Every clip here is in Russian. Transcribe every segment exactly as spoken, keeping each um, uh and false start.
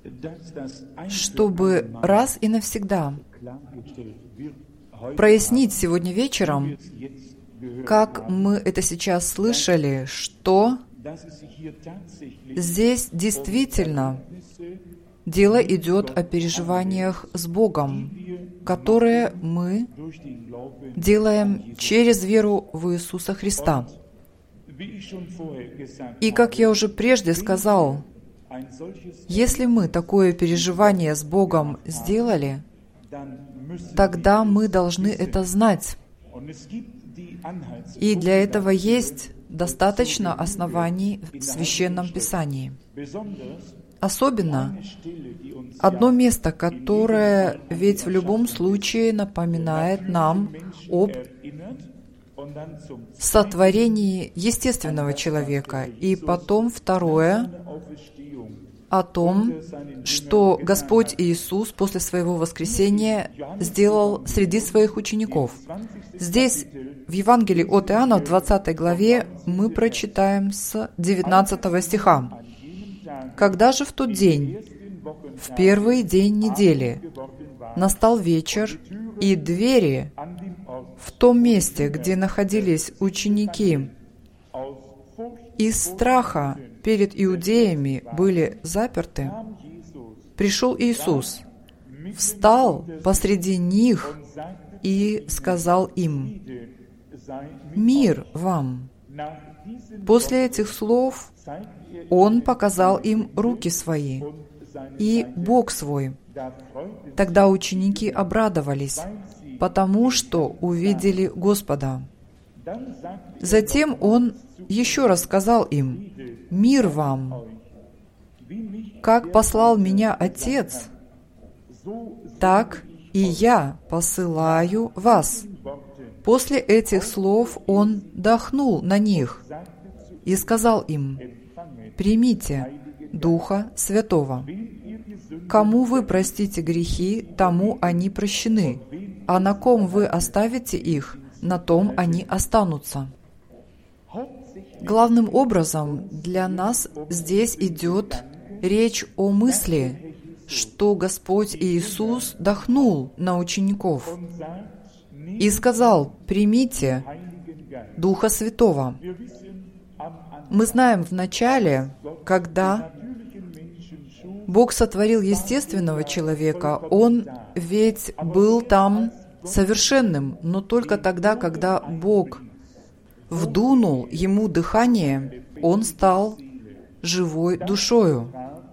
чтобы раз и навсегда прояснить сегодня вечером, как мы это сейчас слышали, что здесь действительно дело идет о переживаниях с Богом, которые мы делаем через веру в Иисуса Христа. И, как я уже прежде сказал, если мы такое переживание с Богом сделали, тогда мы должны это знать. И для этого есть достаточно оснований в Священном Писании. Особенно одно место, которое ведь в любом случае напоминает нам об сотворении естественного человека. И потом второе о том, что Господь Иисус после Своего воскресения сделал среди Своих учеников. Здесь, в Евангелии от Иоанна, в двадцатой главе, мы прочитаем с девятнадцатого стиха. «Когда же в тот день, в первый день недели, настал вечер, и двери в том месте, где находились ученики, из страха перед иудеями были заперты, пришел Иисус, встал посреди них и сказал им: „Мир вам!“ После этих слов Он показал им руки свои и бок свой. Тогда ученики обрадовались, потому что увидели Господа. Затем Он еще раз сказал им: „Мир вам! Как послал Меня Отец, так и Я посылаю вас“. После этих слов Он дохнул на них и сказал им: „Примите Духа Святого. Кому вы простите грехи, тому они прощены, а на ком вы оставите их, на том они останутся“. Главным образом для нас здесь идет речь о мысли, что Господь Иисус дохнул на учеников и сказал: „Примите Духа Святого“. Мы знаем в начале, когда Бог сотворил естественного человека, Он ведь был там совершенным, но только тогда, когда Бог вдунул ему дыхание, он стал живой душою.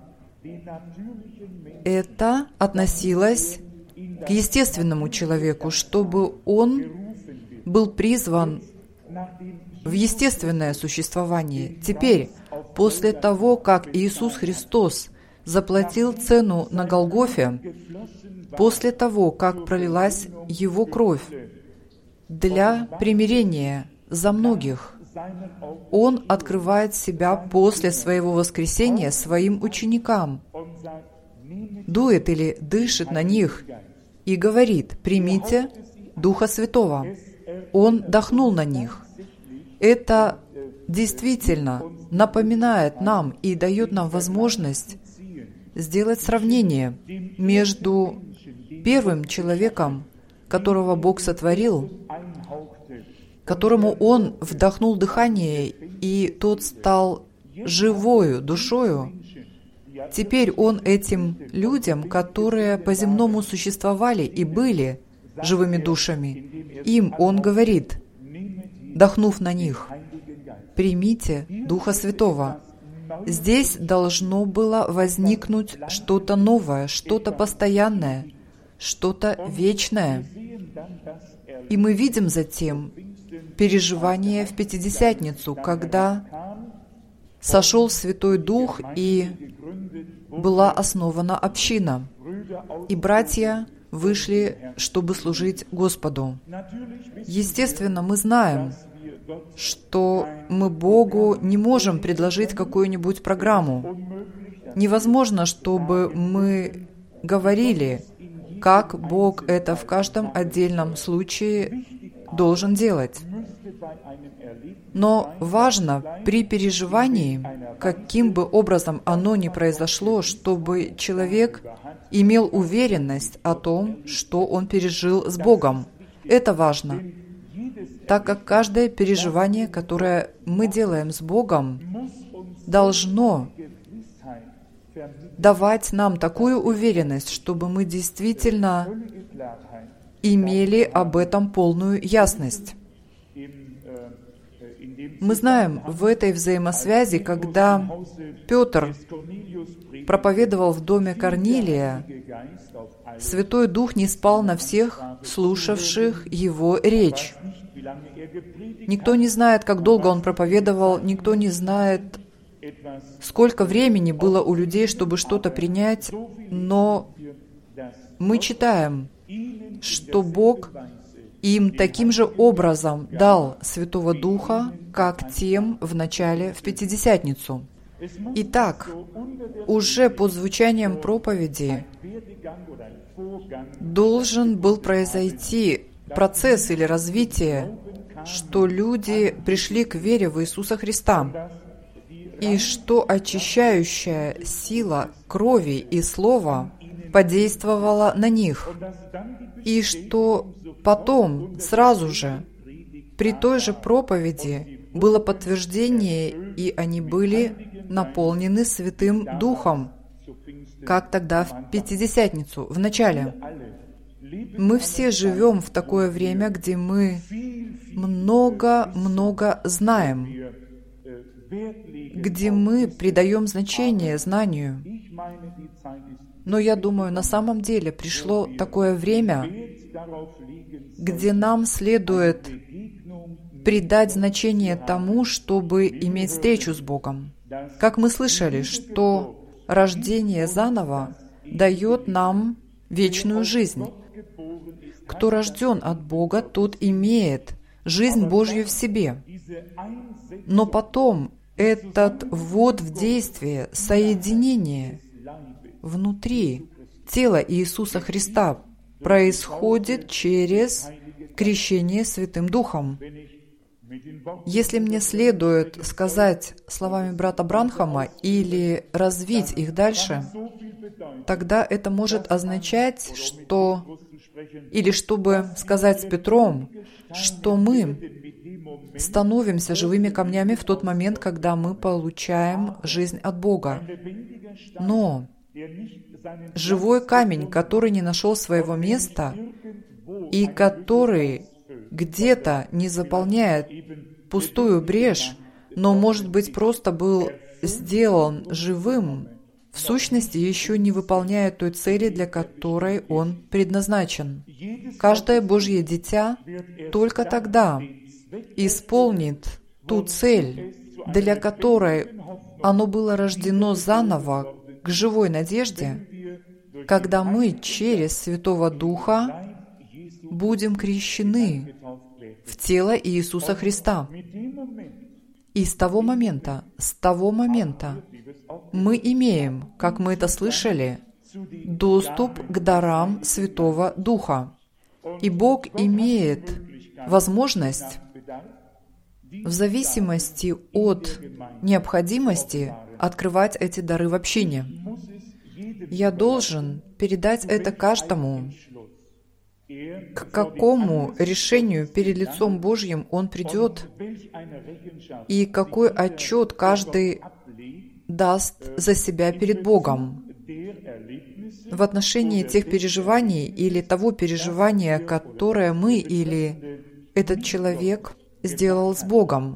Это относилось к естественному человеку, чтобы он был призван в естественное существование. Теперь, после того, как Иисус Христос заплатил цену на Голгофе, после того, как пролилась Его кровь для примирения за многих, Он открывает себя после Своего воскресения Своим ученикам, дует или дышит на них и говорит: «Примите Духа Святого». Он дохнул на них. Это действительно напоминает нам и дает нам возможность сделать сравнение между первым человеком, которого Бог сотворил, которому Он вдохнул дыхание, и тот стал живою душою. Теперь Он этим людям, которые по-земному существовали и были живыми душами, им Он говорит, дохнув на них: «Примите Духа Святого». Здесь должно было возникнуть что-то новое, что-то постоянное, что-то вечное. И мы видим затем переживание в Пятидесятницу, когда сошел Святой Дух и была основана община, и братья вышли, чтобы служить Господу. Естественно, мы знаем, что мы Богу не можем предложить какую-нибудь программу. Невозможно, чтобы мы говорили, как Бог это в каждом отдельном случае должен делать. Но важно при переживании каким бы образом оно ни произошло, чтобы человек имел уверенность о том, что он пережил с Богом. Это важно, так как каждое переживание, которое мы делаем с Богом, должно давать нам такую уверенность, чтобы мы действительно имели об этом полную ясность. Мы знаем в этой взаимосвязи, когда Петр проповедовал в доме Корнилия, Святой Дух не спал на всех слушавших его речь. Никто не знает, как долго он проповедовал, никто не знает, сколько времени было у людей, чтобы что-то принять, но мы читаем, что Бог им таким же образом дал Святого Духа, как тем в начале, в Пятидесятницу. Итак, уже под звучанием проповеди должен был произойти процесс или развитие, что люди пришли к вере в Иисуса Христа, и что очищающая сила крови и слова подействовала на них, и что потом, сразу же, при той же проповеди было подтверждение, и они были наполнены Святым Духом, как тогда в Пятидесятницу, в начале. Мы все живем в такое время, где мы много-много знаем, где мы придаем значение знанию. Но я думаю, на самом деле пришло такое время, где нам следует придать значение тому, чтобы иметь встречу с Богом. Как мы слышали, что рождение заново дает нам вечную жизнь. Кто рожден от Бога, тот имеет жизнь Божью в себе. Но потом этот ввод в действие, соединение внутри тела Иисуса Христа происходит через крещение Святым Духом. Если мне следует сказать словами брата Бранхама или развить их дальше, тогда это может означать, что, или чтобы сказать с Петром, что мы становимся живыми камнями в тот момент, когда мы получаем жизнь от Бога. Но живой камень, который не нашел своего места и который где-то не заполняет пустую брешь, но, может быть, просто был сделан живым, в сущности, еще не выполняет той цели, для которой он предназначен. Каждое Божье дитя только тогда исполнит ту цель, для которой оно было рождено заново к живой надежде, когда мы через Святого Духа будем крещены в тело Иисуса Христа. И с того момента, с того момента мы имеем, как мы это слышали, доступ к дарам Святого Духа. И Бог имеет возможность, в зависимости от необходимости, открывать эти дары в общине. Я должен передать это каждому, к какому решению перед лицом Божьим он придет, и какой отчет каждый даст за себя перед Богом в отношении тех переживаний или того переживания, которое мы или этот человек сделал с Богом.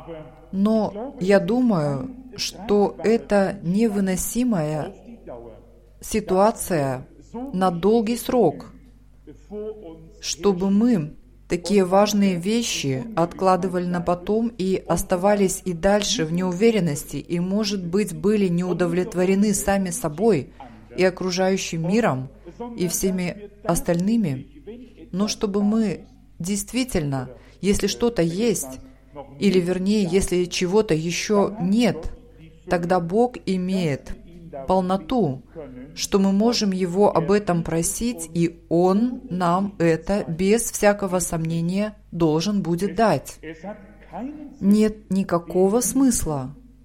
Но я думаю, что это невыносимая ситуация на долгий срок, чтобы мы такие важные вещи откладывали на потом и оставались и дальше в неуверенности, и, может быть, были не удовлетворены сами собой и окружающим миром, и всеми остальными, но чтобы мы действительно, если что-то есть, или вернее, если чего-то еще нет, тогда Бог имеет полноту, что мы можем Его об этом просить, и Он нам это без всякого сомнения должен будет дать. Нет никакого смысла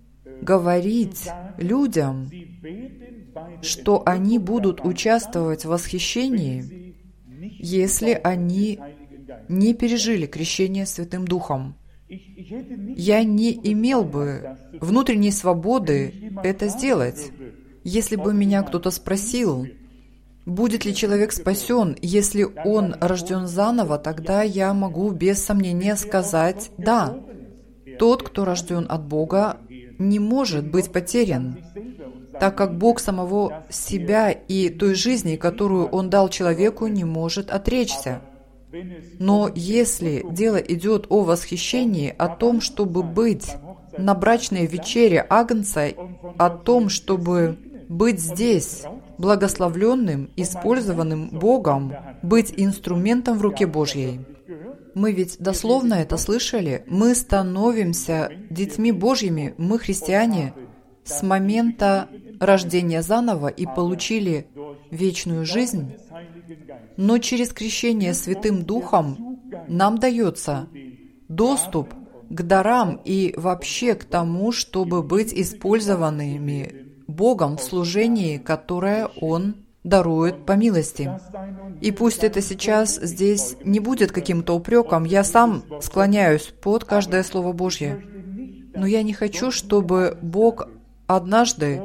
говорить людям, что они будут участвовать в восхищении, если они не пережили крещение Святым Духом. Я не имел бы внутренней свободы это сделать, если бы меня кто-то спросил, будет ли человек спасен, если он рожден заново, тогда я могу без сомнения сказать «да». Тот, кто рожден от Бога, не может быть потерян, так как Бог самого себя и той жизни, которую Он дал человеку, не может отречься. Но если дело идет о восхищении, о том, чтобы быть на брачной вечере Агнца, о том, чтобы быть здесь, благословленным, использованным Богом, быть инструментом в руке Божьей. Мы ведь дословно это слышали. Мы становимся детьми Божьими, мы христиане, с момента рождения заново и получили вечную жизнь. Но через крещение Святым Духом нам дается доступ к дарам и вообще к тому, чтобы быть использованными Богом в служении, которое Он дарует по милости. И пусть это сейчас здесь не будет каким-то упреком, я сам склоняюсь под каждое Слово Божье. Но я не хочу, чтобы Бог однажды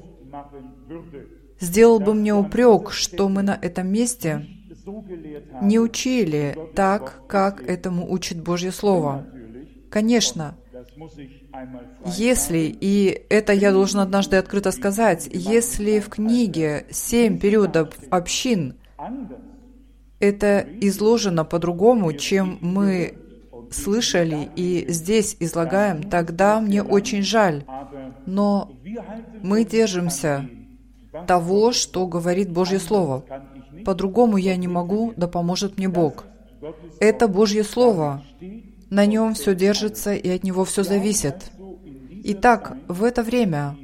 сделал бы мне упрек, что мы на этом месте не учили так, как этому учит Божье Слово. Конечно, если, и это я должен однажды открыто сказать, если в книге «Семь периодов общин» это изложено по-другому, чем мы слышали и здесь излагаем, тогда мне очень жаль. Но мы держимся того, что говорит Божье Слово. По-другому я не могу, да поможет мне Бог. Это Божье Слово. На нем все держится, и от него все зависит. Итак, в это время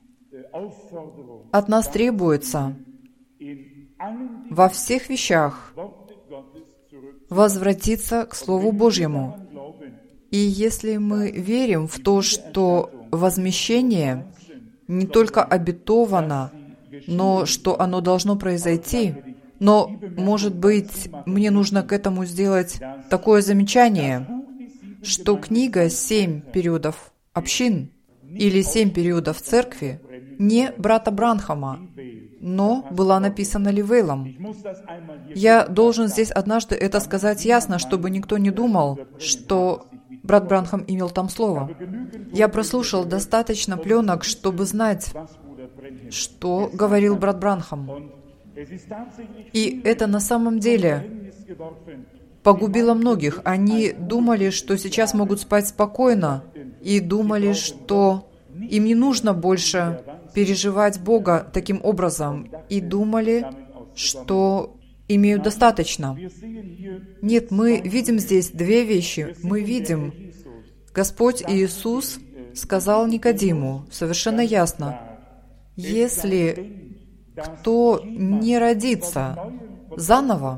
от нас требуется во всех вещах возвратиться к Слову Божьему. И если мы верим в то, что возмещение не только обетовано, но что оно должно произойти, но, может быть, мне нужно к этому сделать такое замечание, что книга «Семь периодов общин» или «Семь периодов церкви» не брата Бранхама, но была написана Ливейлом. Я должен здесь однажды это сказать ясно, чтобы никто не думал, что брат Бранхам имел там слово. Я прослушал достаточно пленок, чтобы знать, что говорил брат Бранхам. И это на самом деле погубило многих. Они думали, что сейчас могут спать спокойно, и думали, что им не нужно больше переживать Бога таким образом, и думали, что имеют достаточно. Нет, мы видим здесь две вещи. Мы видим, Господь Иисус сказал Никодиму совершенно ясно, если кто не родится заново,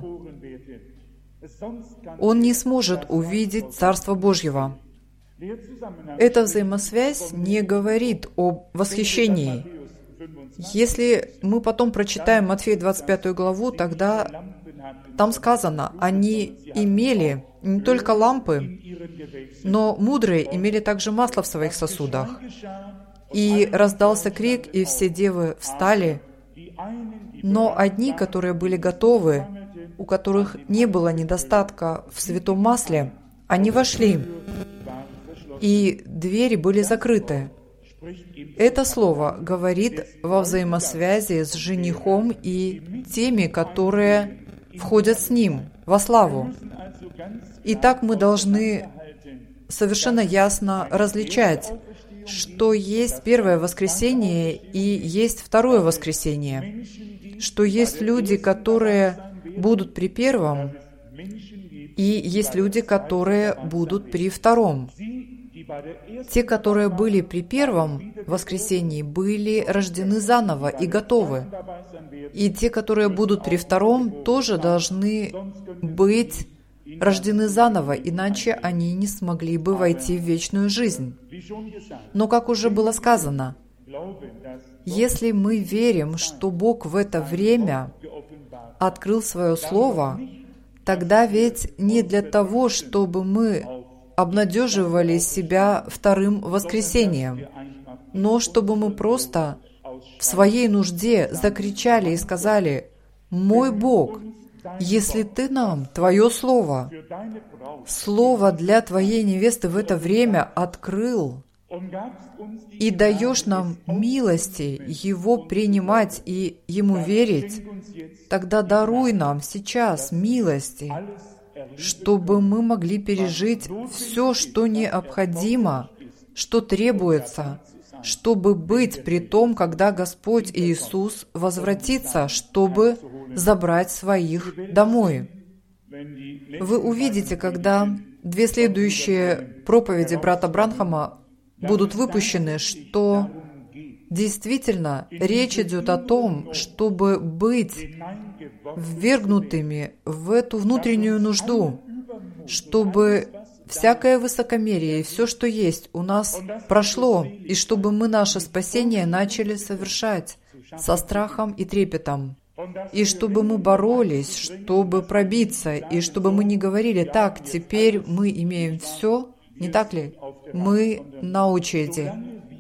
он не сможет увидеть Царство Божьего. Эта взаимосвязь не говорит об восхищении. Если мы потом прочитаем Матфея двадцать пятую главу, тогда там сказано, они имели не только лампы, но мудрые имели также масло в своих сосудах. И раздался крик, и все девы встали, но одни, которые были готовы, у которых не было недостатка в святом масле, они вошли, и двери были закрыты. Это слово говорит во взаимосвязи с женихом и теми, которые входят с ним во славу. Итак, мы должны совершенно ясно различать, что есть первое воскресенье и есть второе воскресенье, что есть люди, которые будут при первом, и есть люди, которые будут при втором. Те, которые были при первом воскресении, были рождены заново и готовы. И те, которые будут при втором, тоже должны быть рождены заново, иначе они не смогли бы войти в вечную жизнь. Но, как уже было сказано, если мы верим, что Бог в это время открыл Свое Слово, тогда ведь не для того, чтобы мы обнадеживали себя вторым воскресением, но чтобы мы просто в своей нужде закричали и сказали: «Мой Бог, если Ты нам Твое Слово, Слово для Твоей невесты в это время открыл, и даешь нам милости Его принимать и Ему верить, тогда даруй нам сейчас милости, чтобы мы могли пережить все, что необходимо, что требуется, чтобы быть при том, когда Господь Иисус возвратится, чтобы забрать своих домой». Вы увидите, когда две следующие проповеди брата Бранхама будут выпущены, что действительно речь идет о том, чтобы быть ввергнутыми в эту внутреннюю нужду, чтобы всякое высокомерие и все, что есть, у нас прошло, и чтобы мы наше спасение начали совершать со страхом и трепетом, и чтобы мы боролись, чтобы пробиться, и чтобы мы не говорили: «Так, теперь мы имеем все», не так ли? Мы на очереди.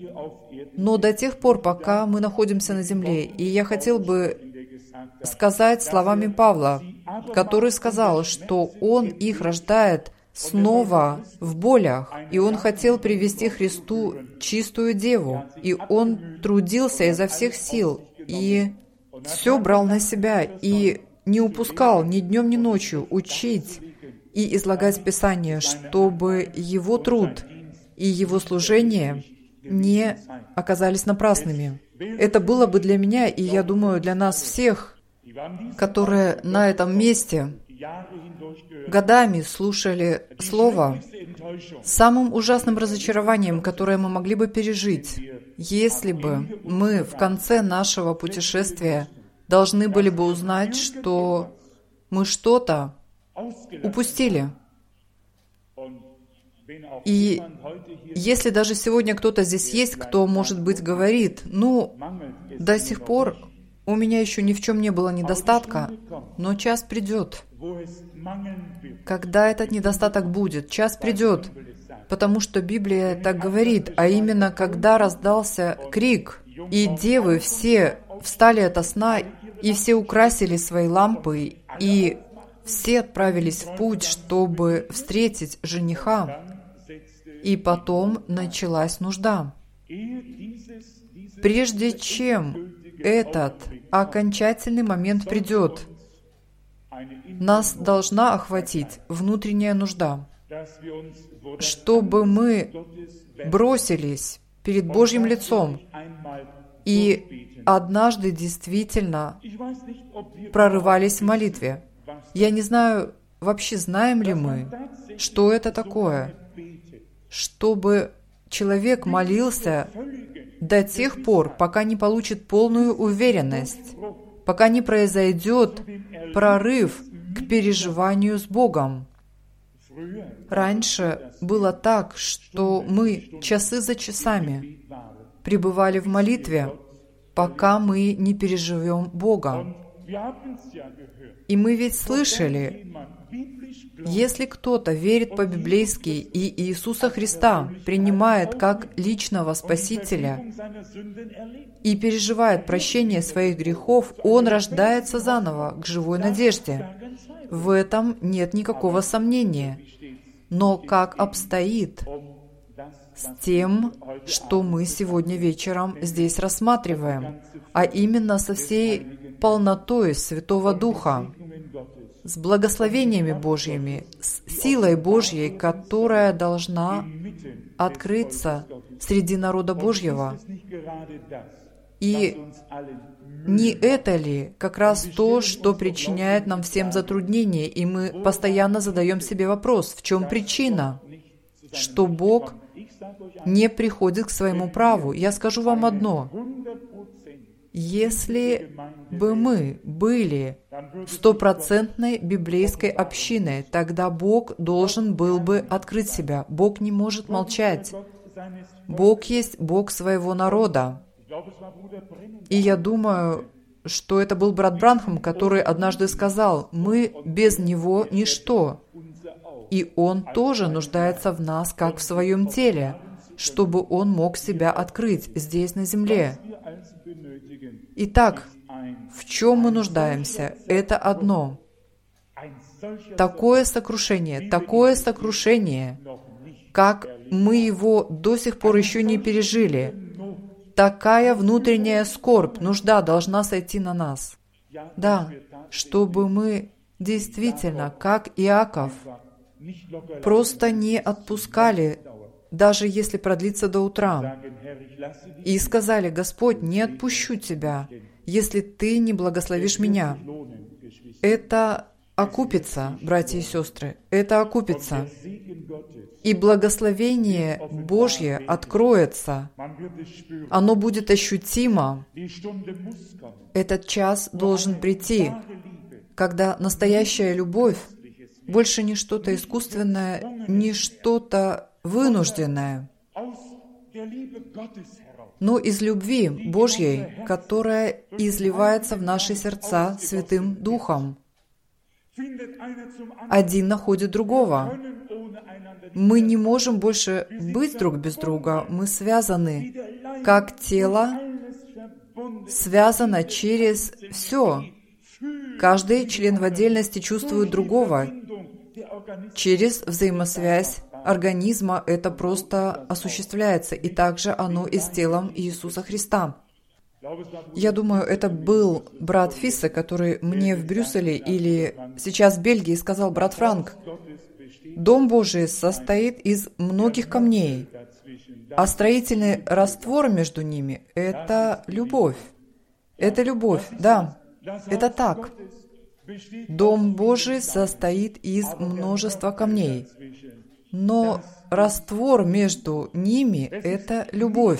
Но до тех пор, пока мы находимся на земле, и я хотел бы сказать словами Павла, который сказал, что он их рождает снова в болях, и он хотел привести Христу чистую деву, и он трудился изо всех сил, и все брал на себя, и не упускал ни днем, ни ночью учить и излагать Писание, чтобы его труд и его служение не оказались напрасными. Это было бы для меня, и я думаю, для нас всех, которые на этом месте годами слушали Слово, самым ужасным разочарованием, которое мы могли бы пережить, если бы мы в конце нашего путешествия должны были бы узнать, что мы что-то упустили. И если даже сегодня кто-то здесь есть, кто, может быть, говорит: «Ну, до сих пор у меня еще ни в чем не было недостатка, но час придет, когда этот недостаток будет. Час придет, потому что Библия так говорит, а именно, когда раздался крик, и девы все встали ото сна, и все украсили свои лампы, и все отправились в путь, чтобы встретить жениха, и потом началась нужда». Прежде чем этот окончательный момент придет, нас должна охватить внутренняя нужда, чтобы мы бросились перед Божьим лицом и однажды действительно прорывались в молитве. Я не знаю, вообще знаем ли мы, что это такое, чтобы человек молился до тех пор, пока не получит полную уверенность, пока не произойдет прорыв к переживанию с Богом. Раньше было так, что мы часы за часами пребывали в молитве, пока мы не переживем Бога. И мы ведь слышали, если кто-то верит по-библейски и Иисуса Христа принимает как личного Спасителя и переживает прощение своих грехов, он рождается заново к живой надежде. В этом нет никакого сомнения. Но как обстоит с тем, что мы сегодня вечером здесь рассматриваем, а именно со всей полнотой Святого Духа, с благословениями Божьими, с силой Божьей, которая должна открыться среди народа Божьего. И не это ли как раз то, что причиняет нам всем затруднения, и мы постоянно задаем себе вопрос, в чем причина, что Бог не приходит к своему праву? Я скажу вам одно. Если бы мы были стопроцентной библейской общиной, тогда Бог должен был бы открыть себя. Бог не может молчать. Бог есть Бог своего народа. И я думаю, что это был брат Бранхам, который однажды сказал: «Мы без Него ничто». И Он тоже нуждается в нас, как в Своем теле, чтобы Он мог себя открыть здесь, на земле. Итак, в чем мы нуждаемся? Это одно. Такое сокрушение, такое сокрушение, как мы его до сих пор еще не пережили. Такая внутренняя скорбь, нужда должна сойти на нас. Да, чтобы мы действительно, как Иаков, просто не отпускали, даже если продлится до утра, и сказали: «Господь, не отпущу Тебя, если Ты не благословишь меня». Это окупится, братья и сестры, это окупится. И благословение Божье откроется. Оно будет ощутимо. Этот час должен прийти, когда настоящая любовь больше не что-то искусственное, не что-то вынужденное, но из любви Божьей, которая изливается в наши сердца Святым Духом. Один находит другого. Мы не можем больше быть друг без друга. Мы связаны, как тело связано через все. Каждый член в отдельности чувствует другого. Через взаимосвязь организма это просто осуществляется, и также оно и с телом Иисуса Христа. Я думаю, это был брат Фиссе, который мне в Брюсселе или сейчас в Бельгии сказал: брат Франк, Дом Божий состоит из многих камней, а строительный раствор между ними – это любовь. Это любовь, да, это так. Дом Божий состоит из множества камней, но раствор между ними – это любовь.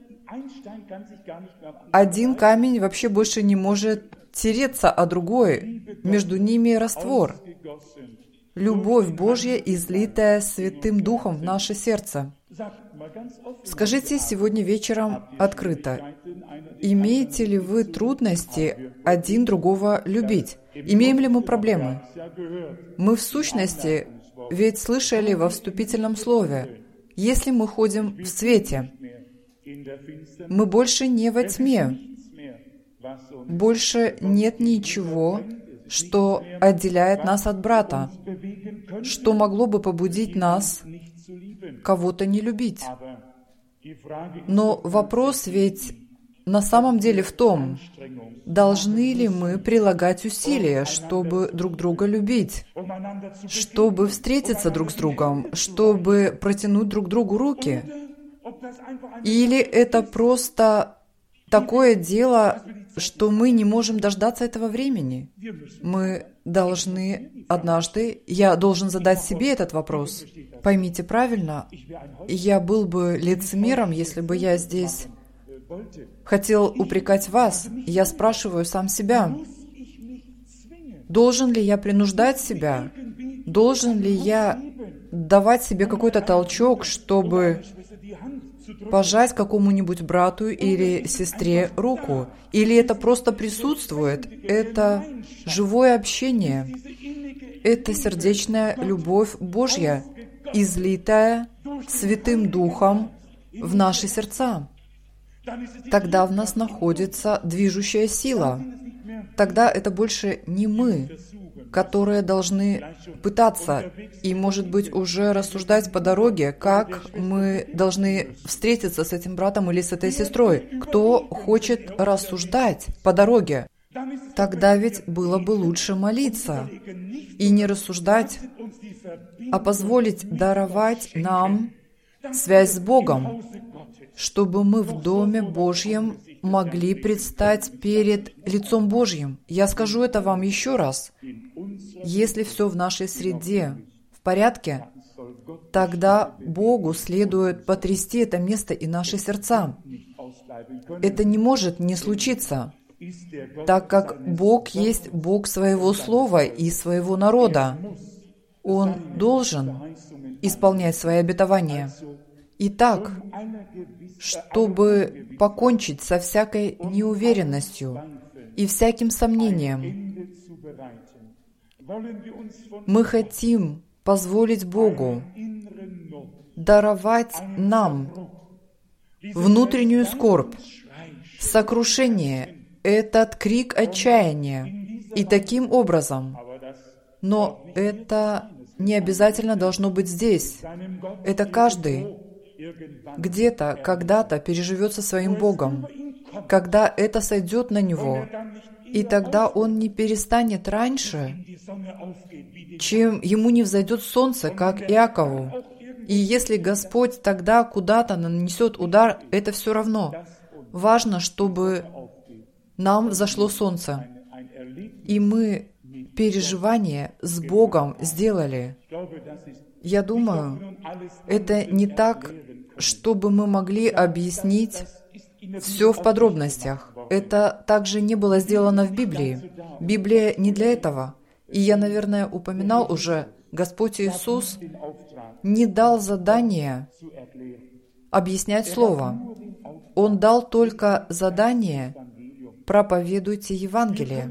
Один камень вообще больше не может тереться о другой, между ними раствор. Любовь Божья, излитая Святым Духом в наше сердце. Скажите сегодня вечером открыто, имеете ли вы трудности один другого любить? Имеем ли мы проблемы? Мы в сущности ведь слышали во вступительном слове: если мы ходим в свете, мы больше не во тьме, больше нет ничего, что отделяет нас от брата, что могло бы побудить нас кого-то не любить. Но вопрос ведь на самом деле в том, должны ли мы прилагать усилия, чтобы друг друга любить, чтобы встретиться друг с другом, чтобы протянуть друг другу руки? Или это просто такое дело, что мы не можем дождаться этого времени? Мы должны однажды, я должен задать себе этот вопрос. Поймите правильно, я был бы лицемером, если бы я здесь хотел упрекать вас. Я спрашиваю сам себя, должен ли я принуждать себя? Должен ли я давать себе какой-то толчок, чтобы пожать какому-нибудь брату или сестре руку? Или это просто присутствует? Это живое общение. Это сердечная любовь Божья, излитая Святым Духом в наши сердца. Тогда в нас находится движущая сила. Тогда это больше не мы, которые должны пытаться и, может быть, уже рассуждать по дороге, как мы должны встретиться с этим братом или с этой сестрой. Кто хочет рассуждать по дороге? Тогда ведь было бы лучше молиться и не рассуждать, а позволить даровать нам связь с Богом, чтобы мы в Доме Божьем могли предстать перед лицом Божьим. Я скажу это вам еще раз. Если все в нашей среде в порядке, тогда Богу следует потрясти это место и наши сердца. Это не может не случиться, так как Бог есть Бог своего слова и своего народа. Он должен исполнять свои обетования. Итак, чтобы покончить со всякой неуверенностью и всяким сомнением, мы хотим позволить Богу даровать нам внутреннюю скорбь, сокрушение, этот крик отчаяния. И таким образом, но это не обязательно должно быть здесь. Это каждый где-то, когда-то переживет со своим Богом, когда это сойдет на него, и тогда он не перестанет раньше, чем ему не взойдет солнце, как Иакову. И если Господь тогда куда-то нанесет удар, это все равно. Важно, чтобы нам взошло солнце, и мы переживание с Богом сделали. Я думаю, это не так, чтобы мы могли объяснить все в подробностях. Это также не было сделано в Библии. Библия не для этого. И я, наверное, упоминал уже, Господь Иисус не дал задание объяснять Слово. Он дал только задание «проповедуйте Евангелие».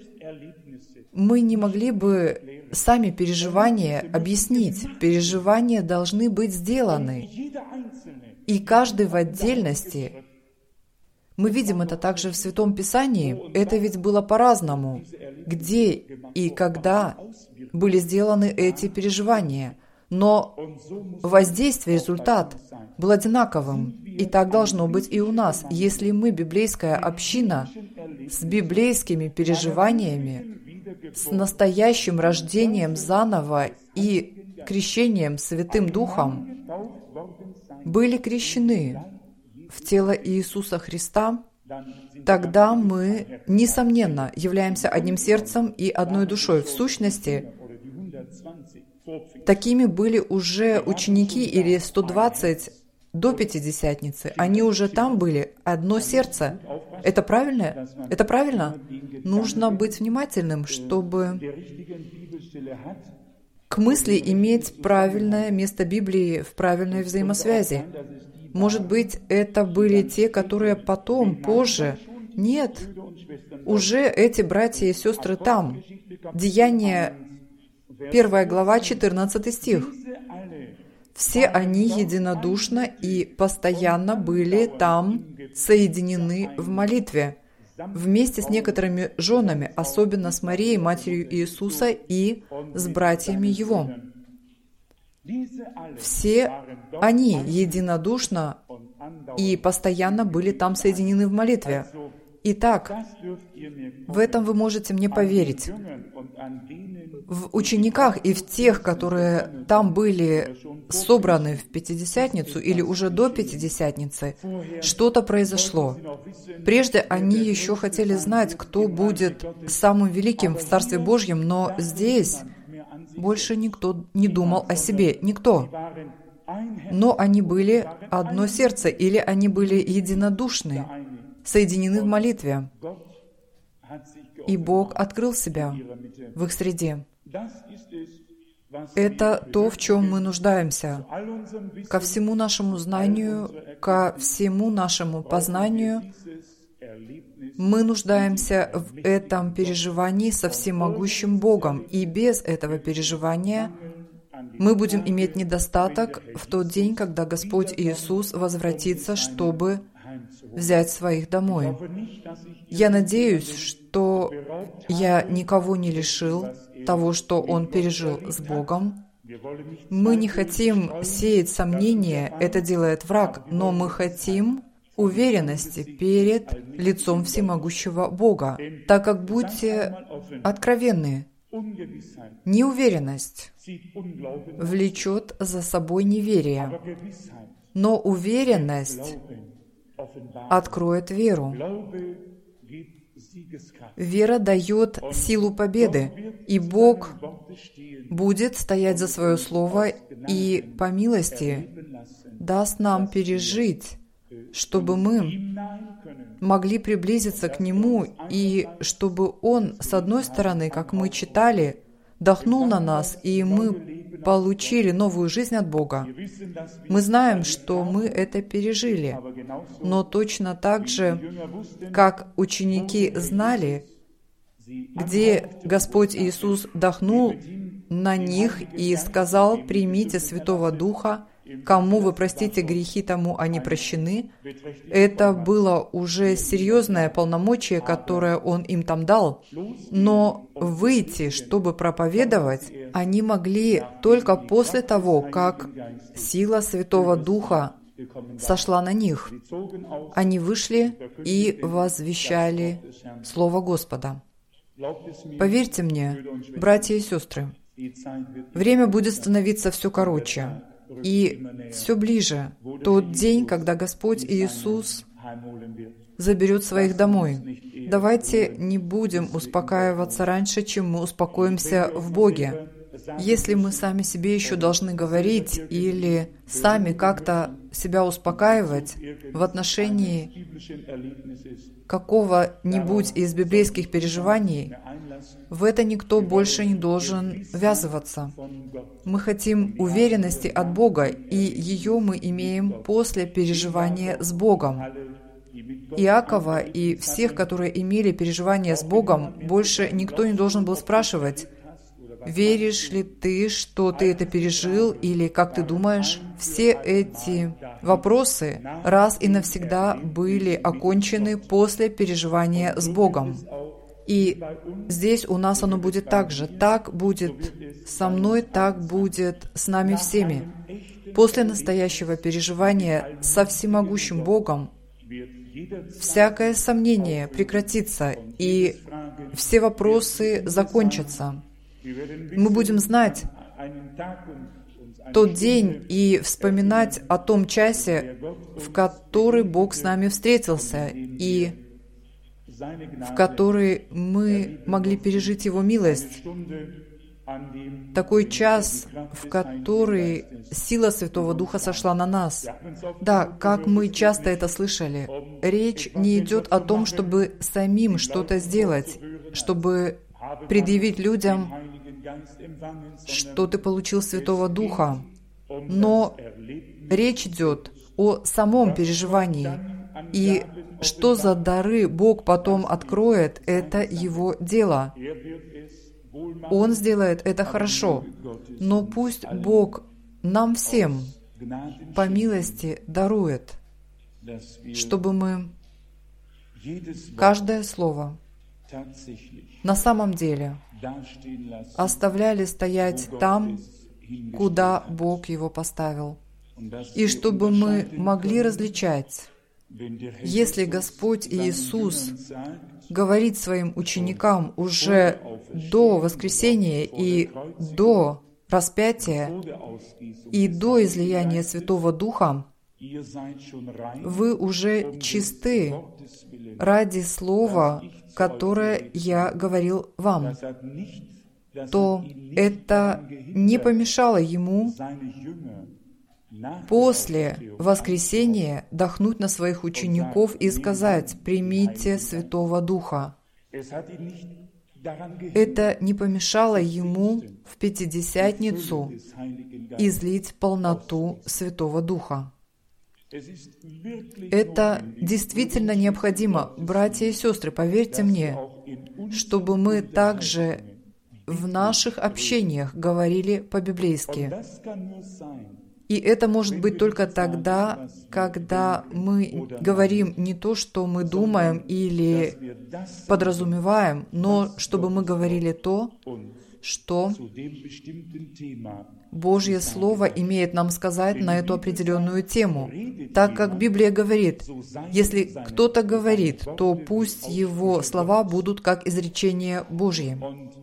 Мы не могли бы сами переживания объяснить. Переживания должны быть сделаны. И каждый в отдельности. Мы видим это также в Святом Писании. Это ведь было по-разному. Где и когда были сделаны эти переживания. Но воздействие, результат был одинаковым. И так должно быть и у нас. Если мы, библейская община, с библейскими переживаниями, с настоящим рождением заново и крещением Святым Духом, были крещены в тело Иисуса Христа, тогда мы, несомненно, являемся одним сердцем и одной душой. В сущности, такими были уже ученики или сто двадцать до Пятидесятницы. Они уже там были, одно сердце. Это правильно? Это правильно? Нужно быть внимательным, чтобы к мысли иметь правильное место Библии в правильной взаимосвязи. Может быть, это были те, которые потом, позже. Нет, уже эти братья и сестры там. Деяния, первая глава, четырнадцатый стих. Все они единодушно и постоянно были там соединены в молитве, вместе с некоторыми женами, особенно с Марией, матерью Иисуса, и с братьями Его. Все они единодушно и постоянно были там соединены в молитве. Итак, в этом вы можете мне поверить. В учениках и в тех, которые там были собраны в Пятидесятницу или уже до Пятидесятницы, что-то произошло. Прежде они еще хотели знать, кто будет самым великим в Царстве Божьем, но здесь больше никто не думал о себе, никто. Но они были одно сердце, или они были единодушны, соединены в молитве. И Бог открыл себя в их среде. Это то, в чем мы нуждаемся. Ко всему нашему знанию, ко всему нашему познанию мы нуждаемся в этом переживании со всемогущим Богом. И без этого переживания мы будем иметь недостаток в тот день, когда Господь Иисус возвратится, чтобы взять своих домой. Я надеюсь, что я никого не лишил того, что он пережил с Богом. Мы не хотим сеять сомнения, это делает враг, но мы хотим уверенности перед лицом всемогущего Бога, так как, будьте откровенны, неуверенность влечет за собой неверие, но уверенность откроет веру. Вера дает силу победы, и Бог будет стоять за свое слово и по милости даст нам пережить, чтобы мы могли приблизиться к Нему, и чтобы Он, с одной стороны, как мы читали, дохнул на нас, и мы получили новую жизнь от Бога. Мы знаем, что мы это пережили, но точно так же, как ученики знали, где Господь Иисус дохнул на них и сказал: «Примите Святого Духа, кому вы простите грехи, тому они прощены». Это было уже серьезное полномочие, которое Он им там дал. Но выйти, чтобы проповедовать, они могли только после того, как сила Святого Духа сошла на них. Они вышли и возвещали Слово Господа. Поверьте мне, братья и сестры, время будет становиться все короче и все ближе тот день, когда Господь Иисус заберет своих домой. Давайте не будем успокаиваться раньше, чем мы успокоимся в Боге. Если мы сами себе еще должны говорить или сами как-то себя успокаивать в отношении какого-нибудь из библейских переживаний, в это никто больше не должен ввязываться. Мы хотим уверенности от Бога, и ее мы имеем после переживания с Богом. Иакова и всех, которые имели переживания с Богом, больше никто не должен был спрашивать: «Веришь ли ты, что ты это пережил?» или «Как ты думаешь?» Все эти вопросы раз и навсегда были окончены после переживания с Богом. И здесь у нас оно будет так же. Так будет со мной, так будет с нами всеми. После настоящего переживания со всемогущим Богом всякое сомнение прекратится, и все вопросы закончатся. Мы будем знать тот день и вспоминать о том часе, в который Бог с нами встретился, и в который мы могли пережить Его милость. Такой час, в который сила Святого Духа сошла на нас. Да, как мы часто это слышали, речь не идет о том, чтобы самим что-то сделать, чтобы предъявить людям, что ты получил Святого Духа, но речь идет о самом переживании. И что за дары Бог потом откроет, это Его дело. Он сделает это хорошо, но пусть Бог нам всем по милости дарует, чтобы мы каждое слово на самом деле оставляли стоять там, куда Бог его поставил, и чтобы мы могли различать, если Господь Иисус говорит своим ученикам уже до воскресения и до распятия и до излияния Святого Духа, вы уже чисты ради слова, которое я говорил вам, то это не помешало ему после воскресения дохнуть на своих учеников и сказать: «Примите Святого Духа». Это не помешало ему в Пятидесятницу излить полноту Святого Духа. Это действительно необходимо, братья и сестры, поверьте мне, чтобы мы также в наших общениях говорили по-библейски. И это может быть только тогда, когда мы говорим не то, что мы думаем или подразумеваем, но чтобы мы говорили то, что Божье Слово имеет нам сказать на эту определенную тему. Так как Библия говорит, если кто-то говорит, то пусть его слова будут как изречение Божье.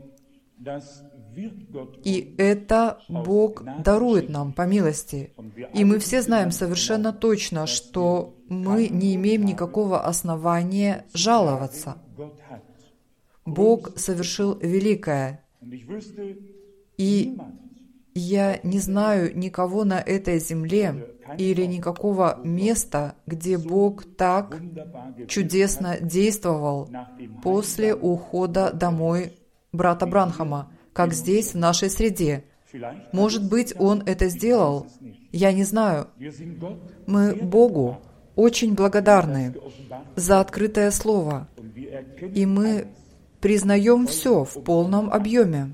И это Бог дарует нам по милости. И мы все знаем совершенно точно, что мы не имеем никакого основания жаловаться. Бог совершил великое. И я не знаю никого на этой земле или никакого места, где Бог так чудесно действовал после ухода домой брата Бранхама, как здесь, в нашей среде. Может быть, Он это сделал, я не знаю. Мы Богу очень благодарны за открытое Слово, и мы признаем все в полном объеме.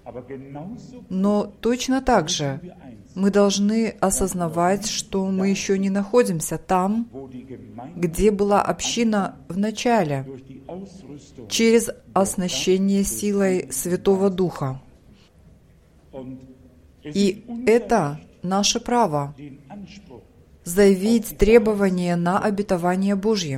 Но точно так же мы должны осознавать, что мы еще не находимся там, где была община в начале, через оснащение силой Святого Духа. И это наше право — заявить требования на обетование Божье.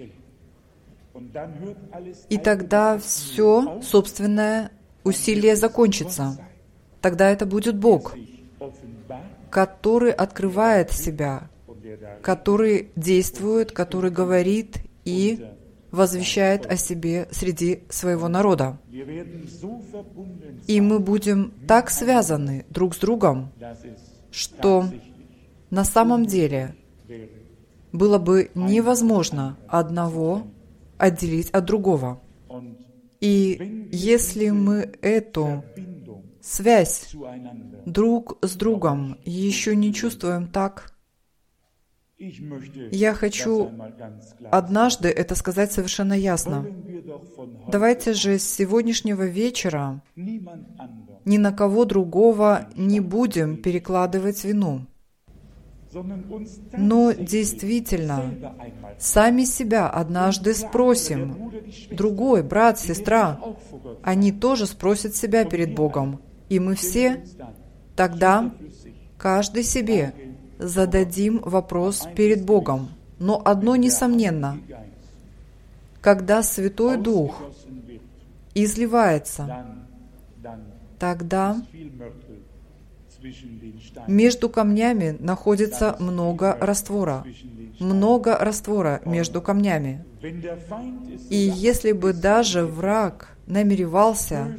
И тогда все собственное усилие закончится. Тогда это будет Бог, который открывает себя, который действует, который говорит и возвещает о себе среди своего народа. И мы будем так связаны друг с другом, что на самом деле было бы невозможно одного отделить от другого. И если мы эту связь друг с другом еще не чувствуем так, я хочу однажды это сказать совершенно ясно. Давайте же с сегодняшнего вечера ни на кого другого не будем перекладывать вину, но действительно сами себя однажды спросим. Другой, брат, сестра, они тоже спросят себя перед Богом. И мы все тогда, каждый себе, зададим вопрос перед Богом. Но одно несомненно. Когда Святой Дух изливается, тогда между камнями находится много раствора. Много раствора между камнями. И если бы даже враг намеревался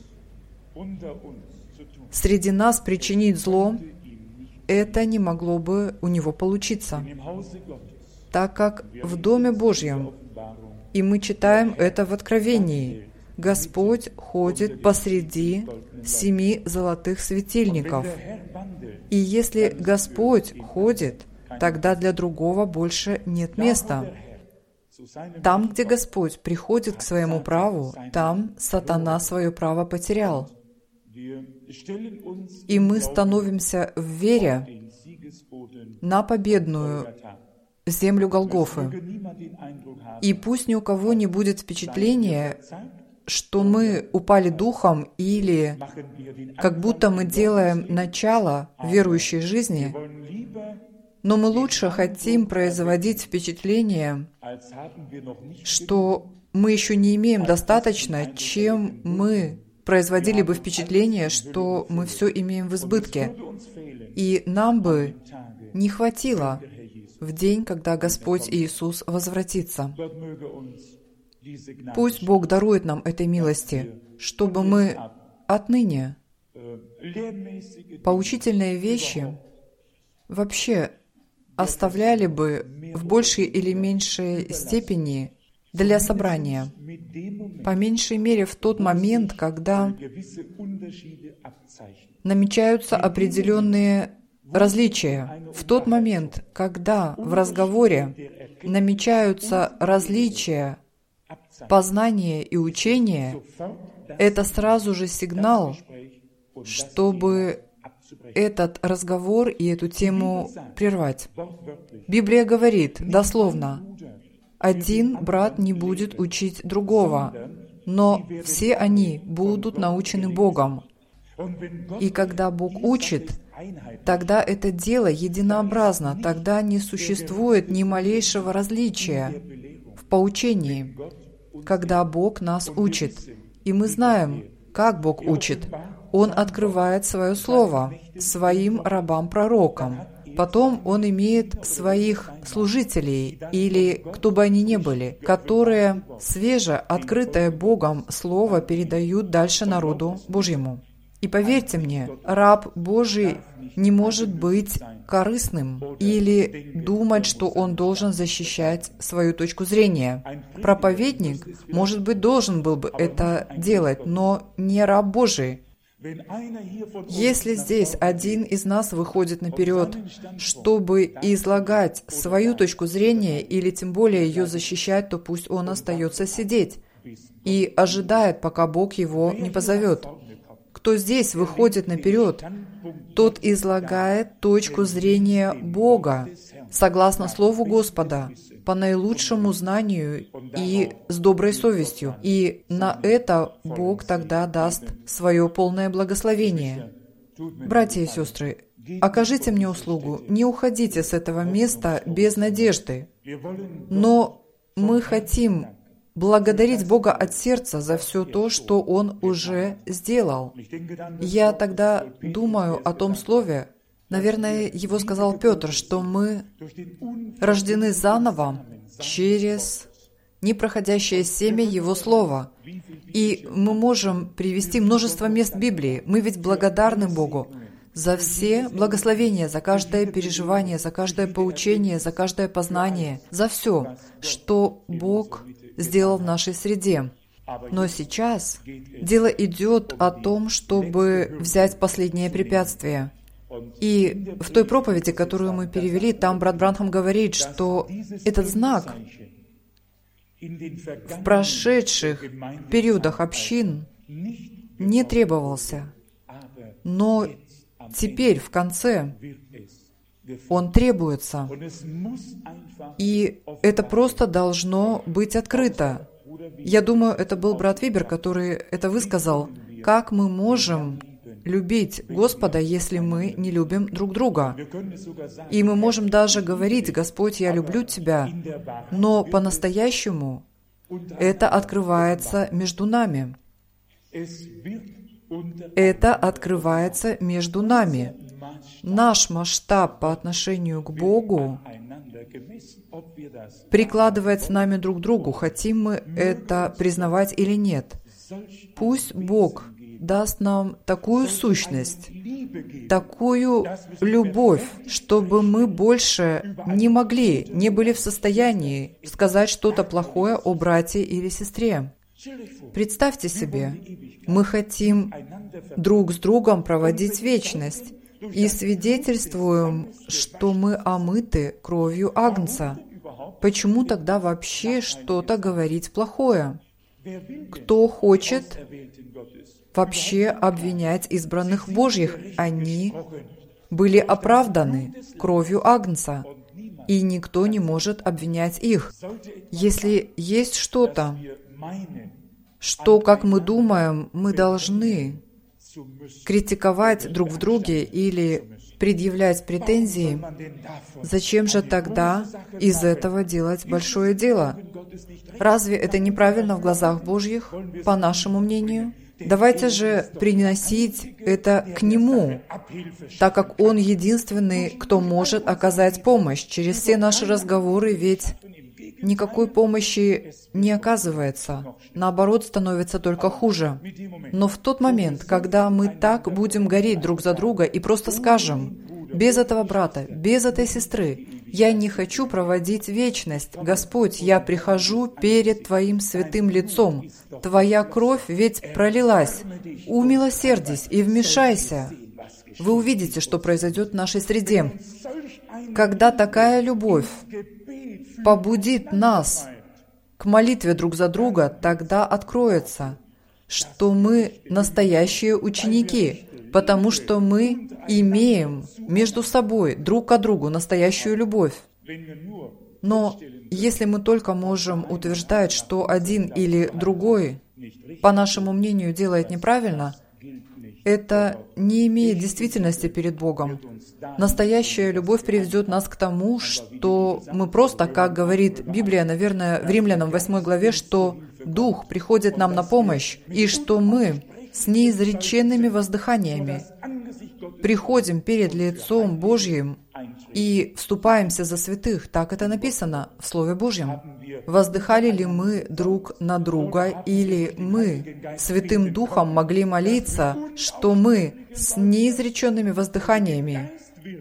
среди нас причинить зло, это не могло бы у него получиться, так как в Доме Божьем, и мы читаем это в Откровении, Господь ходит посреди семи золотых светильников. И если Господь ходит, тогда для другого больше нет места. Там, где Господь приходит к своему праву, там сатана свое право потерял. И мы становимся в вере на победную землю Голгофы. И пусть ни у кого не будет впечатления, что мы упали духом или как будто мы делаем начало верующей жизни, но мы лучше хотим производить впечатление, что мы еще не имеем достаточно, чем мы производили бы впечатление, что мы все имеем в избытке. И нам бы не хватило в день, когда Господь Иисус возвратится. Пусть Бог дарует нам этой милости, чтобы мы отныне поучительные вещи вообще оставляли бы в большей или меньшей степени для собрания, по меньшей мере в тот момент, когда намечаются определенные различия, в тот момент, когда в разговоре намечаются различия познания и учения, это сразу же сигнал, чтобы этот разговор и эту тему прервать. Библия говорит дословно: «Один брат не будет учить другого, но все они будут научены Богом». И когда Бог учит, тогда это дело единообразно, тогда не существует ни малейшего различия в поучении, когда Бог нас учит. И мы знаем, как Бог учит. Он открывает свое слово своим рабам-пророкам. Потом Он имеет своих служителей, или кто бы они ни были, которые свеже открытое Богом слово передают дальше народу Божьему. И поверьте мне, раб Божий не может быть корыстным или думать, что он должен защищать свою точку зрения. Проповедник, может быть, должен был бы это делать, но не раб Божий. Если здесь один из нас выходит наперед, чтобы излагать свою точку зрения или тем более ее защищать, то пусть он остается сидеть и ожидает, пока Бог его не позовет. Кто здесь выходит наперед, тот излагает точку зрения Бога, согласно Слову Господа, по наилучшему знанию и с доброй совестью. И на это Бог тогда даст свое полное благословение. Братья и сестры, окажите мне услугу, не уходите с этого места без надежды. Но мы хотим благодарить Бога от сердца за все то, что Он уже сделал. Я тогда думаю о том слове, наверное, его сказал Петр, что мы рождены заново через непроходящее семя Его Слова. И мы можем привести множество мест Библии. Мы ведь благодарны Богу за все благословения, за каждое переживание, за каждое поучение, за каждое познание, за все, что Бог сделал в нашей среде. Но сейчас дело идет о том, чтобы взять последнее препятствие. И в той проповеди, которую мы перевели, там брат Бранхам говорит, что этот знак в прошедших периодах общин не требовался, но теперь, в конце, он требуется. И это просто должно быть открыто. Я думаю, это был брат Вибер, который это высказал. Как мы можем любить Господа, если мы не любим друг друга? И мы можем даже говорить: «Господь, я люблю Тебя», но по-настоящему это открывается между нами. Это открывается между нами. Наш масштаб по отношению к Богу прикладывается нами друг к другу, хотим мы это признавать или нет. Пусть Бог даст нам такую сущность, такую любовь, чтобы мы больше не могли, не были в состоянии сказать что-то плохое о брате или сестре. Представьте себе, мы хотим друг с другом проводить вечность и свидетельствуем, что мы омыты кровью Агнца. Почему тогда вообще что-то говорить плохое? Кто хочет вообще обвинять избранных Божьих? Они были оправданы кровью Агнца, и никто не может обвинять их. Если есть что-то, что, как мы думаем, мы должны критиковать друг в друге или предъявлять претензии, зачем же тогда из этого делать большое дело? Разве это неправильно в глазах Божьих, по нашему мнению? Давайте же приносить это к Нему, так как Он единственный, кто может оказать помощь. Через все наши разговоры ведь никакой помощи не оказывается. Наоборот, становится только хуже. Но в тот момент, когда мы так будем гореть друг за друга и просто скажем: без этого брата, без этой сестры, я не хочу проводить вечность. Господь, я прихожу перед Твоим святым лицом. Твоя кровь ведь пролилась. Умилосердись и вмешайся. Вы увидите, что произойдет в нашей среде. Когда такая любовь побудит нас к молитве друг за друга, тогда откроется, что мы настоящие ученики, потому что мы имеем между собой друг к другу настоящую любовь. Но если мы только можем утверждать, что один или другой, по нашему мнению, делает неправильно, это не имеет действительности перед Богом. Настоящая любовь приведет нас к тому, что мы просто, как говорит Библия, наверное, в Римлянам восьмой главе, что Дух приходит нам на помощь, и что мы с неизреченными воздыханиями приходим перед лицом Божьим и вступаемся за святых. Так это написано в Слове Божьем. Воздыхали ли мы друг на друга, или мы Святым Духом могли молиться, что мы с неизреченными воздыханиями,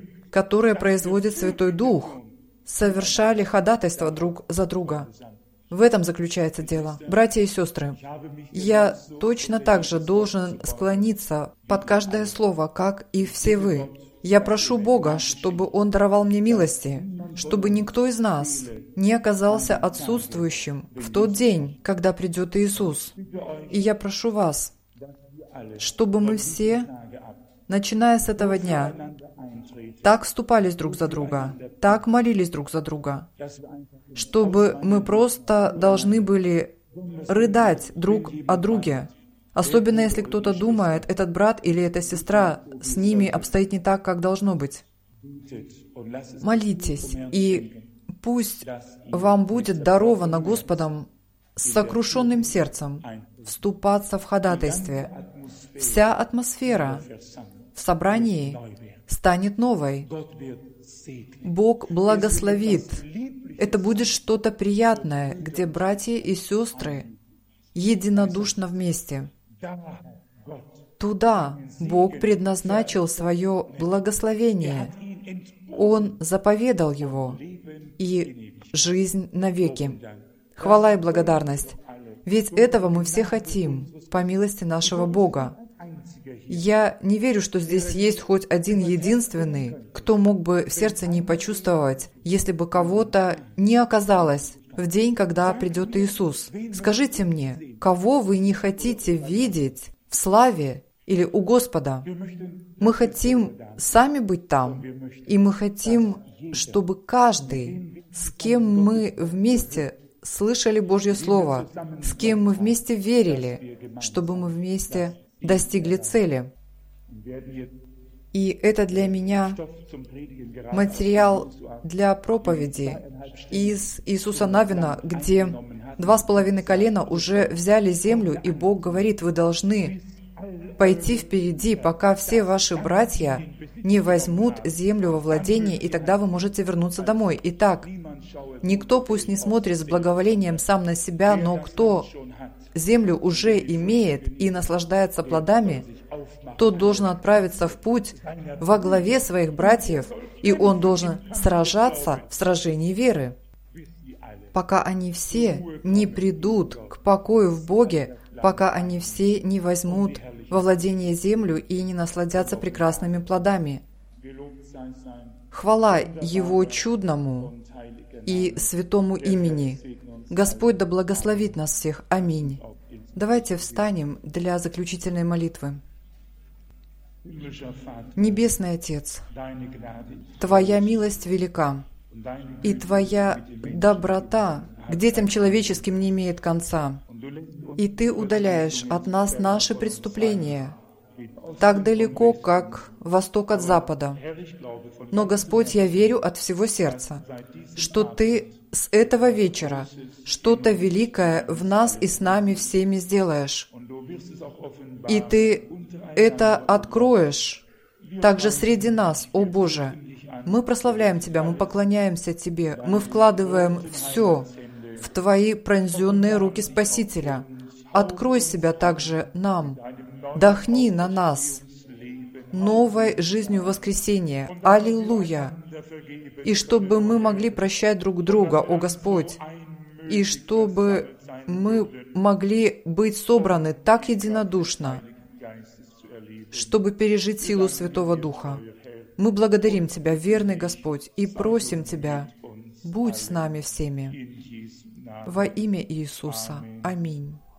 которые производит Святой Дух, совершали ходатайство друг за друга? В этом заключается дело. Братья и сестры, я точно так же должен склониться под каждое слово, как и все вы. Я прошу Бога, чтобы Он даровал мне милости, чтобы никто из нас не оказался отсутствующим в тот день, когда придет Иисус. И я прошу вас, чтобы мы все, начиная с этого дня, так вступались друг за друга, так молились друг за друга, чтобы мы просто должны были рыдать друг о друге. Особенно, если кто-то думает, этот брат или эта сестра с ними обстоит не так, как должно быть. Молитесь, и пусть вам будет даровано Господом с сокрушенным сердцем вступаться в ходатайстве. Вся атмосфера в собрании станет новой. Бог благословит. Это будет что-то приятное, где братья и сестры единодушно вместе. Туда Бог предназначил свое благословение. Он заповедал его, и жизнь навеки. Хвала и благодарность. Ведь этого мы все хотим, по милости нашего Бога. Я не верю, что здесь есть хоть один единственный, кто мог бы в сердце не почувствовать, если бы кого-то не оказалось в день, когда придет Иисус. Скажите мне, кого вы не хотите видеть в славе или у Господа? Мы хотим сами быть там, и мы хотим, чтобы каждый, с кем мы вместе слышали Божье Слово, с кем мы вместе верили, чтобы мы вместе достигли цели. И это для меня материал для проповеди из Иисуса Навина, где два с половиной колена уже взяли землю, и Бог говорит, вы должны пойти впереди, пока все ваши братья не возьмут землю во владение, и тогда вы можете вернуться домой. Итак, никто пусть не смотрит с благоволением сам на себя, но кто землю уже имеет и наслаждается плодами, тот должен отправиться в путь во главе своих братьев, и он должен сражаться в сражении веры, пока они все не придут к покою в Боге, пока они все не возьмут во владение землю и не насладятся прекрасными плодами. Хвала Его чудному и святому имени. Господь да благословит нас всех. Аминь. Давайте встанем для заключительной молитвы. Небесный Отец, Твоя милость велика, и Твоя доброта к детям человеческим не имеет конца. И Ты удаляешь от нас наши преступления так далеко, как восток от запада. Но, Господь, я верю от всего сердца, что Ты с этого вечера что-то великое в нас и с нами всеми сделаешь. И Ты это откроешь также среди нас, о Боже. Мы прославляем Тебя, мы поклоняемся Тебе, мы вкладываем все в Твои пронзенные руки Спасителя. Открой себя также нам, дохни на нас новой жизнью воскресения. Аллилуйя! И чтобы мы могли прощать друг друга, о Господь, и чтобы мы могли быть собраны так единодушно, чтобы пережить силу Святого Духа. Мы благодарим Тебя, верный Господь, и просим Тебя, будь с нами всеми. Во имя Иисуса. Аминь.